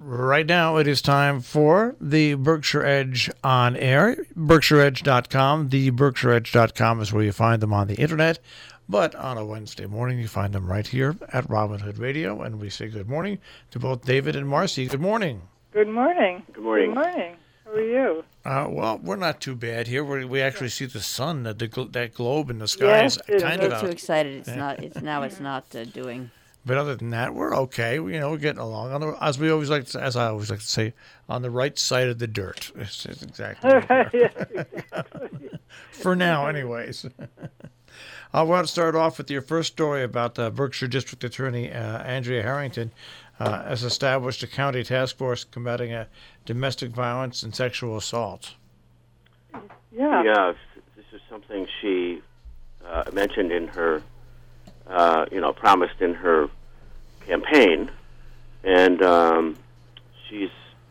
Right now, it is time for the Berkshire Edge on air. BerkshireEdge.com. The BerkshireEdge.com is where you find them on the internet. But on a Wednesday morning, you find them right here at Robin Hood Radio. And we say good morning to both David and Marcy. Good morning. Good morning. Good morning. Good morning. How are you? Well, we're not too bad here. We actually see the sun, that globe in the sky Yes, is kind of I'm out. too excited. It's not doing. But other than that, we're okay. We're getting along. As I always like to say, on the right side of the dirt. It's exactly. For now, anyways. I want to start off with your first story about Berkshire District Attorney Andrea Harrington has established a county task force combating domestic violence and sexual assault. Yeah. This is something she mentioned in her, promised in her campaign, and she's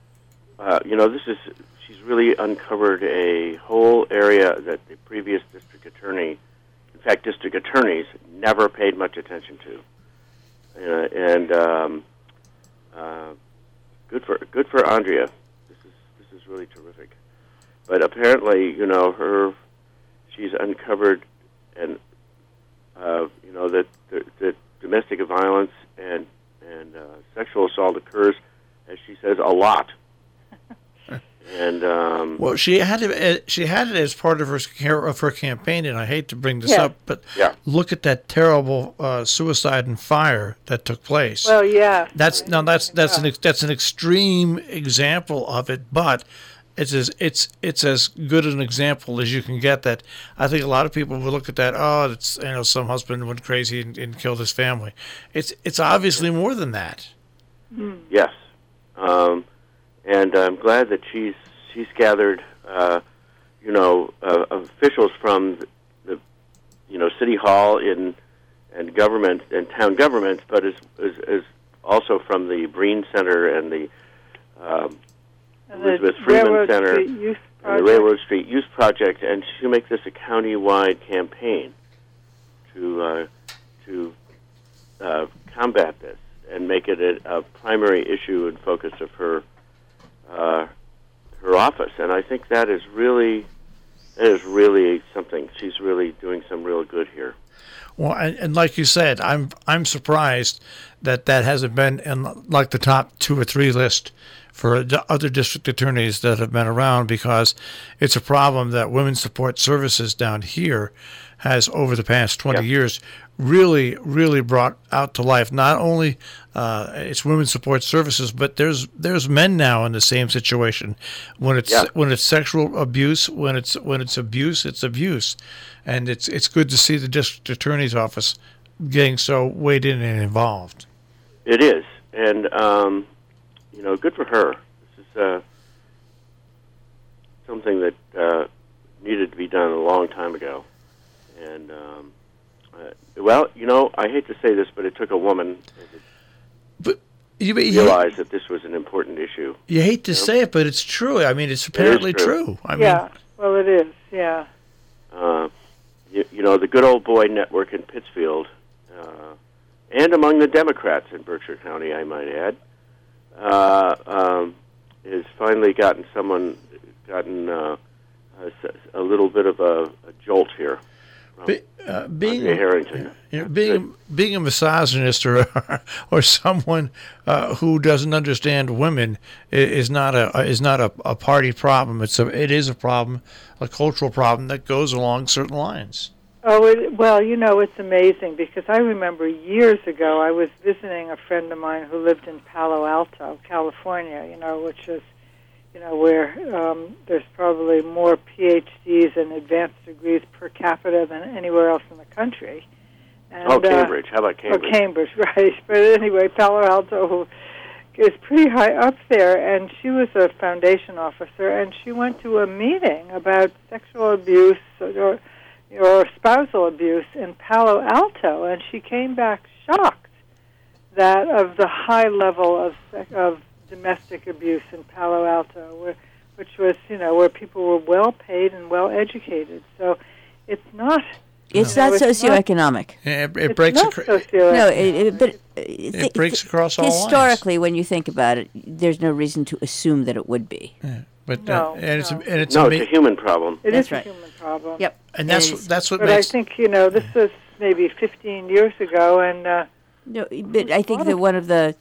really uncovered a whole area that the previous district attorney, in fact, district attorneys never paid much attention to, good for Andrea. This is really terrific. But apparently, she's uncovered and that domestic violence and sexual assault occurs, as she says, a lot. And well, she had it as part of her campaign, and I hate to bring this up, but look at that terrible suicide and fire that took place. Well, yeah. That's an extreme example of it, but it's as good an example as you can get. That I think a lot of people will look at that. Oh, it's some husband went crazy and killed his family. It's obviously more than that. Yes. And I'm glad that she's gathered, officials from the city hall and government and town governments, but as also from the Breen Center and the Elizabeth Freeman Center and the Railroad Street Youth Project, and she'll make this a county-wide campaign to combat this and make it a primary issue and focus of her office. And I think that is really something. She's really doing some real good here. Well, and like you said, I'm surprised that hasn't been in like the top 2 or 3 list for other district attorneys that have been around, because it's a problem that Women's Support Services down here has over the past 20 years really, really brought out to life. Not only it's Women's Support Services, but there's men now in the same situation. When it's sexual abuse, when it's abuse, it's abuse, and it's good to see the district attorney's office getting so weighed in and involved. It is, and good for her. This is something that needed to be done a long time ago. And, I hate to say this, but it took a woman to realize that this was an important issue. You hate to say it, but it's true. I mean, it's apparently true. Well, it is, yeah. The Good Old Boy Network in Pittsfield, and among the Democrats in Berkshire County, I might add, has finally gotten a little bit of a jolt here. Being a misogynist or someone who doesn't understand women is not a party problem. It is a problem, a cultural problem that goes along certain lines. Oh, it's amazing, because I remember years ago I was visiting a friend of mine who lived in Palo Alto, California, which is, where there's probably more PhDs and advanced degrees per capita than anywhere else in the country. And, Cambridge. How about Cambridge? Oh, Cambridge, right. But anyway, Palo Alto is pretty high up there, and she was a foundation officer, and she went to a meeting about sexual abuse or spousal abuse in Palo Alto, and she came back shocked that of the high level of domestic abuse in Palo Alto, which was, where people were well paid and well educated. So it's not. It's not socioeconomic. It breaks. No, but it breaks across all lines. Historically, when you think about it, there's no reason to assume that it would be. Yeah. But it's a human problem. It is right. a human problem. Yep. And that's what but makes. I think this was maybe 15 years ago, and no, but I think that one of the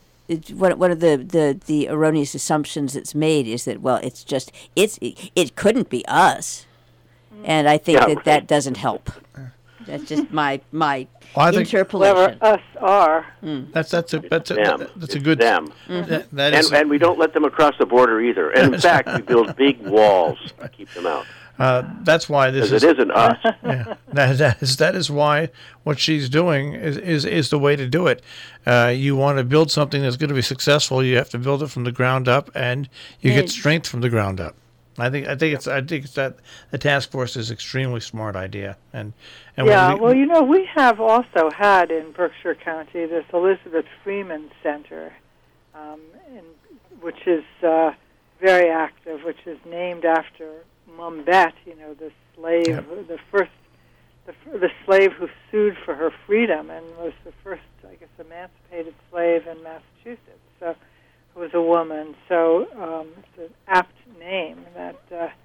erroneous assumptions that's made is that it couldn't be us, and I think that doesn't help. That's just my interpolation. Whoever us are. That's a It's good them. That is, and we don't let them across the border either. And in fact, we build big walls to keep them out. That's why this is. It isn't us. Yeah, that is why what she's doing is the way to do it. You want to build something that's going to be successful. You have to build it from the ground up, and you get strength from the ground up. I think it's that the task force is an extremely smart idea. And we have also had in Berkshire County this Elizabeth Freeman Center, which is very active, which is named after Mumbet, the slave, the slave who sued for her freedom and was the first, I guess, emancipated slave in Massachusetts. So it was a woman. So it's an apt name that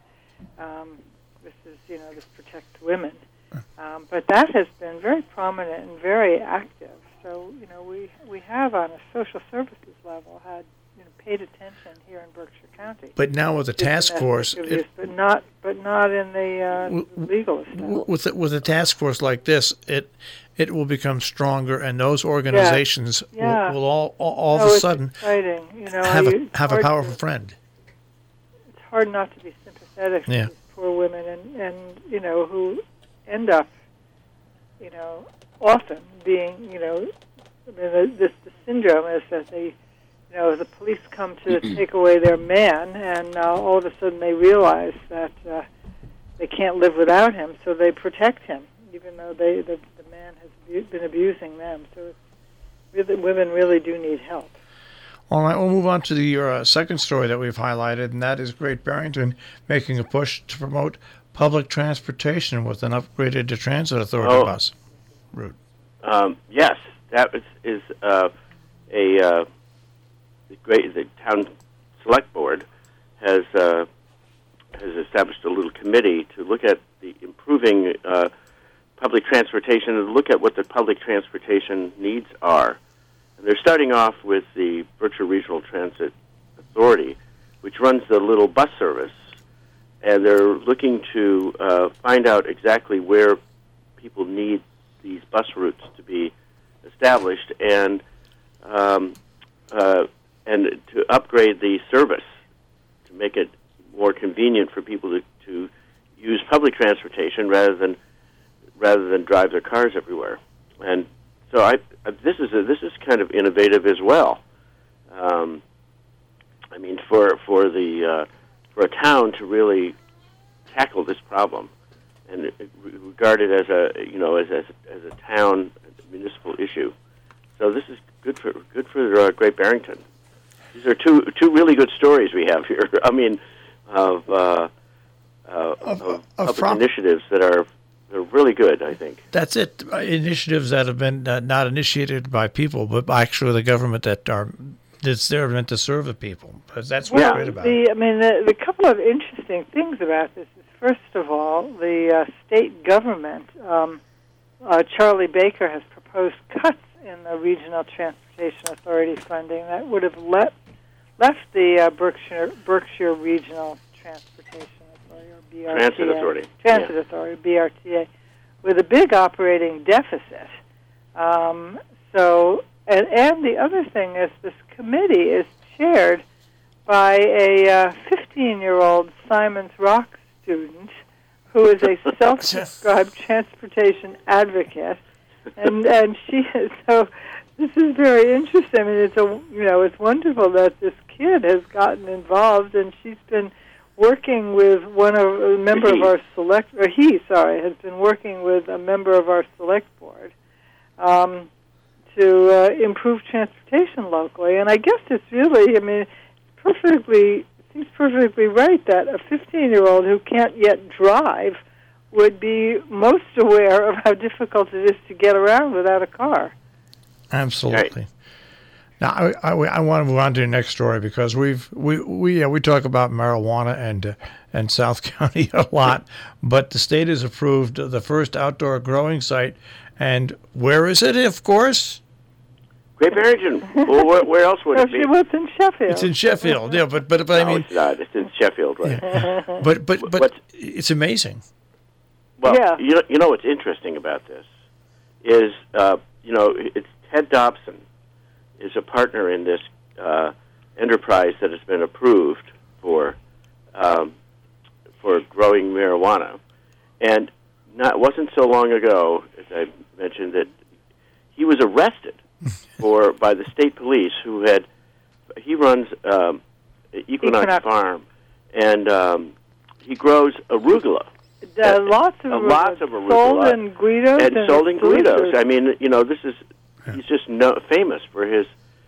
this protects women. But that has been very prominent and very active. So we have on a social services level had paid attention here in Berkshire County. But now with the task force, but not in the legal stuff. With a task force like this, it will become stronger, and those organizations will all of a sudden have a powerful friend. It's hard not to be sympathetic to these poor women, and who end up, often being, the syndrome is that they. The police come to take away their man, and all of a sudden they realize that they can't live without him, so they protect him, even though the man has been abusing them. So women really do need help. All right, we'll move on to the second story that we've highlighted, and that is Great Barrington making a push to promote public transportation with an upgraded transit authority bus route. Yes, that is the town select board has established a little committee to look at the improving public transportation and look at what the public transportation needs are. And they're starting off with the Berkshire Regional Transit Authority, which runs the little bus service, and they're looking to find out exactly where people need these bus routes to be established and to upgrade the service to make it more convenient for people to use public transportation rather than drive their cars everywhere. And so this is kind of innovative as well. For a town to really tackle this problem and regard it as a town municipal issue. So this is good for Great Barrington. These are two really good stories we have here. Of public initiatives they're really good, I think. That's it. Initiatives that have been not initiated by people, but actually the government that's there meant to serve the people. That's what's great about it. The couple of interesting things about this is, first of all, the state government, Charlie Baker has proposed cuts in the Regional Transportation Authority funding that would have left the Berkshire Regional Transportation Authority, or BRTA, Transit Authority, BRTA, with a big operating deficit. And the other thing is this committee is chaired by a 15-year-old Simon's Rock student who is a self-described transportation advocate, and she is so. This is very interesting. It's wonderful that this kid has gotten involved, and she's been working with has been working with a member of our select board to improve transportation locally. And I guess it's really, seems perfectly right that a 15-year-old who can't yet drive would be most aware of how difficult it is to get around without a car. Absolutely. Now, I want to move on to the next story because we talk about marijuana and South County a lot, but the state has approved the first outdoor growing site, and where is it? Of course, Great Barrington. Well, where else would it be? Well, it's in Sheffield. It's in Sheffield. Yeah, but No, I mean, it's not. It's in Sheffield, right? Yeah. But it's amazing. Well, Yeah. you know what's interesting about this is it's Ted Dobson is a partner in this enterprise that has been approved for growing marijuana, and it wasn't so long ago, as I mentioned, that he was arrested by the state police he runs Equinox Farm, and he grows arugula. Lots of arugula. Sold in Guidos. And sold in Guidos. I mean, he's just famous for his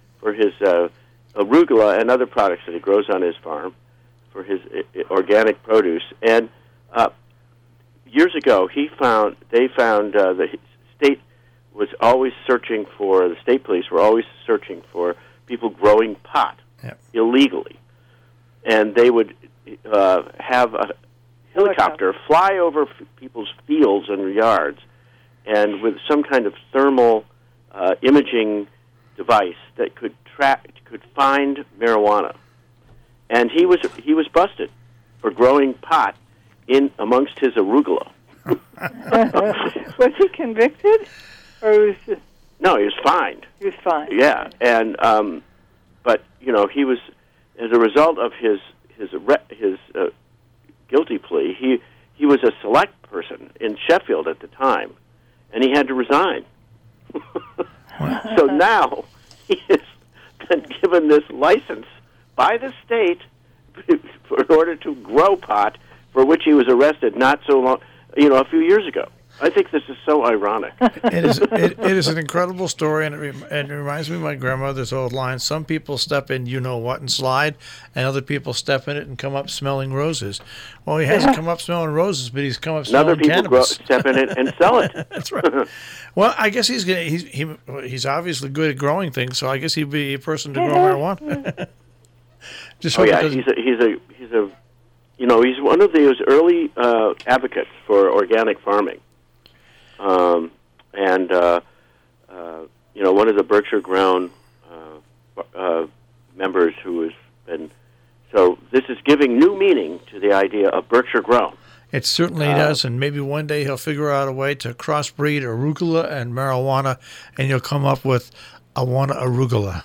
arugula and other products that he grows on his farm, for his organic produce. And years ago, they found the state was always searching for, the state police were always searching for people growing pot illegally. And they would have a helicopter fly over people's fields and yards, and with some kind of thermal imaging device that could find marijuana. And he was busted for growing pot in amongst his arugula. Was he convicted, or No, he was fined. He was fined. Yeah, and but he was, as a result of his guilty plea, he was a select person in Sheffield at the time, and he had to resign. So now he has been given this license by the state in order to grow pot, for which he was arrested not so long, a few years ago. I think this is so ironic. It is an incredible story, and it reminds me of my grandmother's old line: some people step in you-know-what and slide, and other people step in it and come up smelling roses. Well, he hasn't come up smelling roses, but he's come up smelling cannabis. Step in it and sell it. That's right. Well, I guess he's obviously good at growing things, so I guess he'd be a person to grow marijuana. He's one of those early advocates for organic farming. One of the Berkshire Grown members who has been, so this is giving new meaning to the idea of Berkshire Grown. It certainly does, and maybe one day he'll figure out a way to crossbreed arugula and marijuana, and you'll come up with Awana arugula.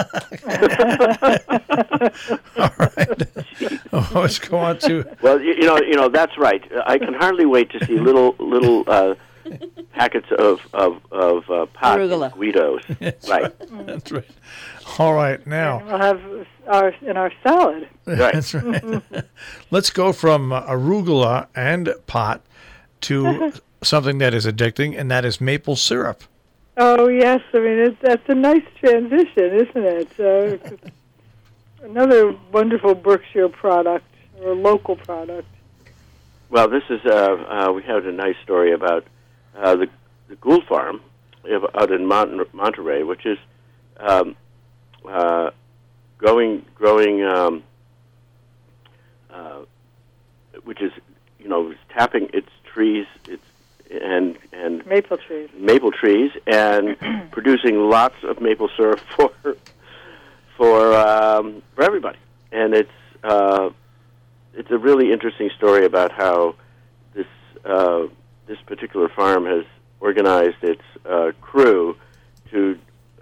All right. Oh, let's go on to. Well, that's right. I can hardly wait to see little packets of pot arugula. Guidos. Right. That's right. All right, now we'll have in our salad. Right. That's right. Let's go from arugula and pot to something that is addicting, and that is maple syrup. Oh yes, I mean that's a nice transition, isn't it? Another wonderful Berkshire product or local product. Well, this is we had a nice story about the Gould Farm out in Monterey, which is growing, which is tapping its trees, and maple trees, and producing lots of maple syrup for everybody. And it's a really interesting story about how this particular farm has organized its crew to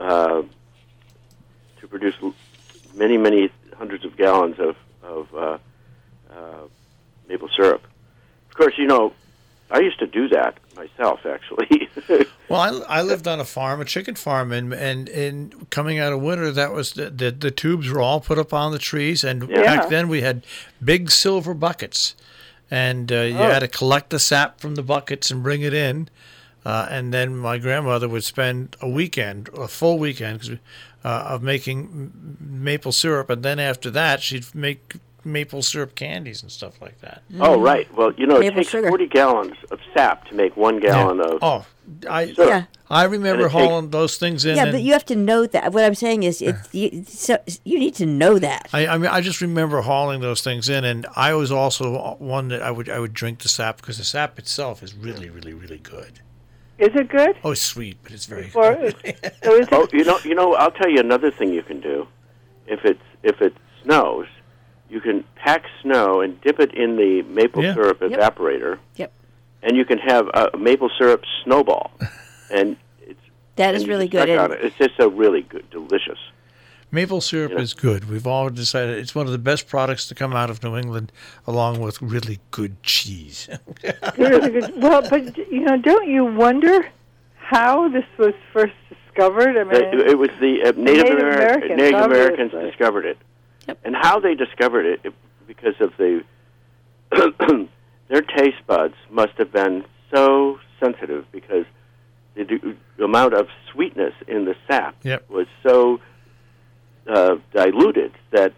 produce many hundreds of gallons of maple syrup. Of course, I used to do that myself, actually. Well, I lived on a farm, a chicken farm, and coming out of winter, that was the tubes were all put up on the trees, and back then we had big silver buckets, and you had to collect the sap from the buckets and bring it in, and then my grandmother would spend a full weekend of making maple syrup, and then after that she'd make maple syrup candies and stuff like that. Oh, right. Well, it maple takes sugar. 40 gallons of sap to make 1 gallon of I remember hauling those things in. Yeah, but you have to know that. What I'm saying is, you need to know that. I mean, I just remember hauling those things in, and I was also one that I would drink the sap because the sap itself is really, really, really good. Is it good? Oh, it's sweet, but it's very good. So is it, you know, I'll tell you another thing you can do. If it snows, you can pack snow and dip it in the maple syrup evaporator. Yep. And you can have a maple syrup snowball, and that is really good. It's just so really good, delicious. Maple syrup is good. We've all decided it's one of the best products to come out of New England, along with really good cheese. really good. Well, but don't you wonder how this was first discovered? I mean, it was the Native Americans discovered it, and how they discovered it because of the their taste buds must have been so sensitive because the amount of sweetness in the sap was so diluted that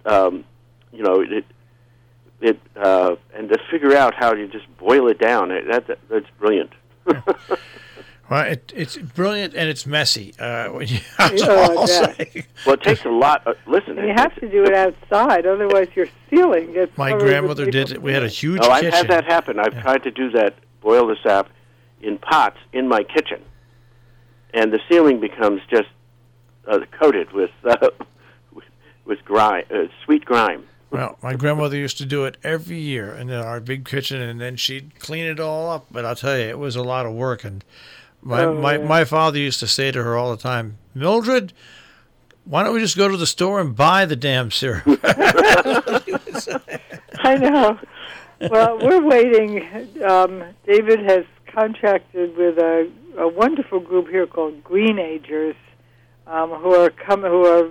and to figure out how to just boil it down, that's brilliant. Well, it's brilliant and it's messy. Well, it takes a lot. Listen, you have to do it outside, otherwise your ceiling gets. My grandmother did it. We had a huge kitchen. kitchen. I've had that happen. I've tried to do that, boil the sap in pots in my kitchen, and the ceiling becomes just coated with grime, sweet grime. Well, my grandmother used to do it every year in our big kitchen, and then she'd clean it all up. But I'll tell you, it was a lot of work. And my father used to say to her all the time, Mildred, why don't we just go to the store and buy the damn syrup? I know. Well, we're waiting. David has contracted with a wonderful group here called Green Agers, who are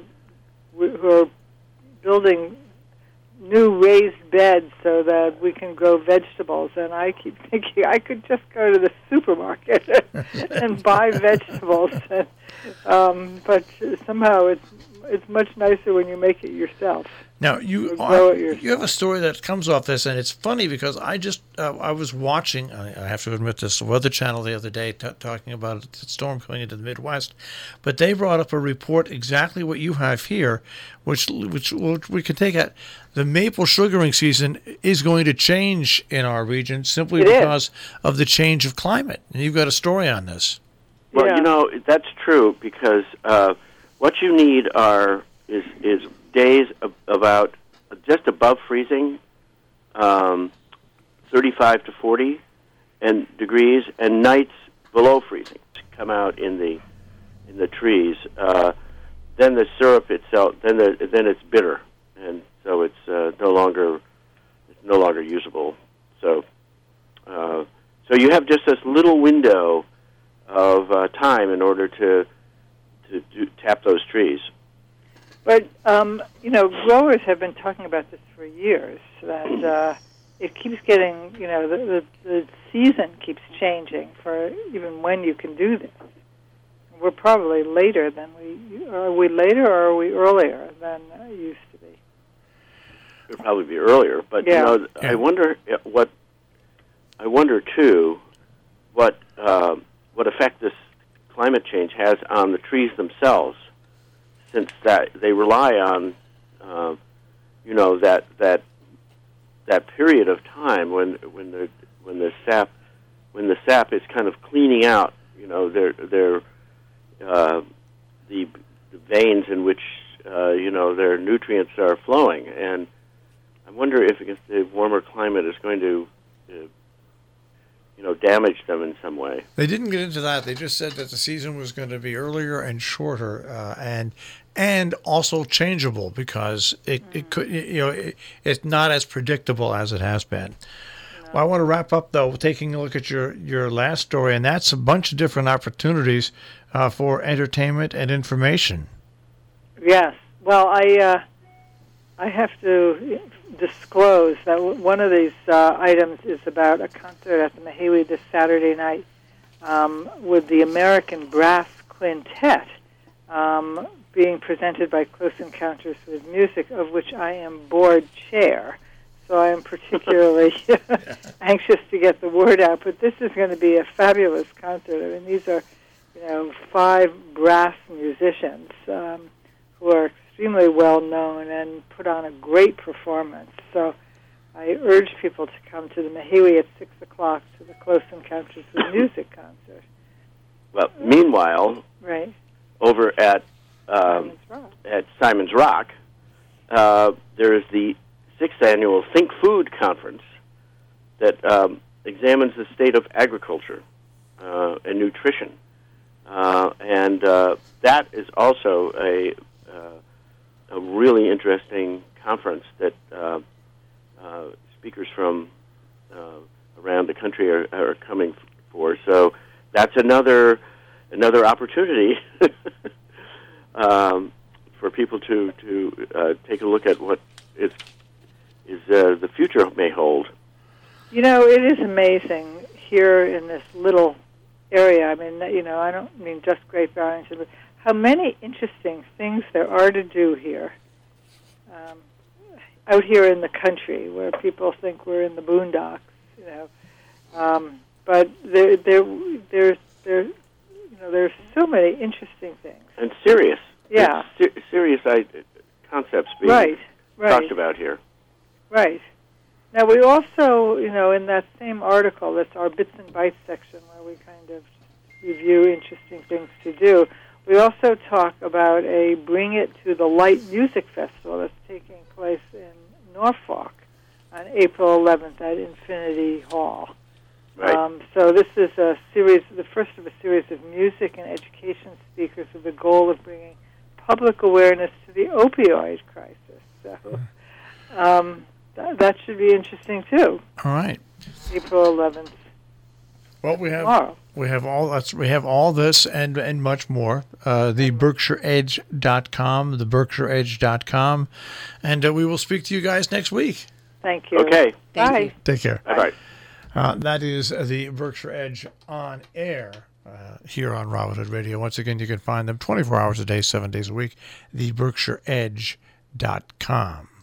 building new raised beds so that we can grow vegetables. And I keep thinking I could just go to the supermarket and buy vegetables. But somehow it's much nicer when you make it yourself. Now, you have a story that comes off this, and it's funny because I was watching, I have to admit this, the Weather Channel the other day talking about the storm coming into the Midwest, but they brought up a report exactly what you have here, which we can take at. The maple sugaring season is going to change in our region simply because of the change of climate. And you've got a story on this. Well, that's true because what you need is days about just above freezing, 35 to 40 degrees, and nights below freezing come out in the trees. Then the syrup itself, then it's bitter, and so it's no longer usable. So you have just this little window of time in order to tap those trees. But, growers have been talking about this for years, that it keeps getting, the season keeps changing for even when you can do this. We're probably later than are we later or are we earlier than used to be? It would probably be earlier, but, I wonder too, what effect this climate change has on the trees themselves. Since that they rely on, that period of time when the sap is kind of cleaning out, the veins in which their nutrients are flowing, and I wonder if the warmer climate is going to damage them in some way. They didn't get into that. They just said that the season was going to be earlier and shorter, and also changeable because it could, it's not as predictable as it has been. No. Well, I want to wrap up though, taking a look at your last story, and that's a bunch of different opportunities for entertainment and information. Yes. Well, I have to disclose that one of these items is about a concert at the Mahawi this Saturday night with the American Brass Quintet being presented by Close Encounters with Music, of which I am board chair. So I am particularly anxious to get the word out. But this is going to be a fabulous concert. I mean, these are, 5 brass musicians who are extremely well known and put on a great performance. So I urge people to come to the Mahiwi at 6 o'clock to the Close Encounters with Music concert. Well, meanwhile, right. over at Simon's Rock, there is the 6th annual Think Food Conference that examines the state of agriculture and nutrition. And that is also a really interesting conference that speakers from around the country are coming for. So that's another opportunity for people to take a look at what is the future may hold. It is amazing here in this little area. I mean, I don't mean just Great Barrington, but how many interesting things there are to do here. Out here in the country, where people think we're in the boondocks, but there's so many interesting things and serious, serious concepts being talked about here. Right. Now we also, in that same article, that's our Bits and Bytes section, where we kind of review interesting things to do. We also talk about a Bring It to the Light Music Festival that's taking place in Norfolk on April 11th at Infinity Hall. Right. So this is the first of a series of music and education speakers with the goal of bringing public awareness to the opioid crisis. So that should be interesting too. All right. April 11th. Well, tomorrow. We have all this and much more. The BerkshireEdge.com, the BerkshireEdge.com, and we will speak to you guys next week. Thank you. Okay. Bye. Take care. Bye. That is the Berkshire Edge on air here on Robin Hood Radio. Once again, you can find them 24 hours a day, 7 days a week. The BerkshireEdge.com.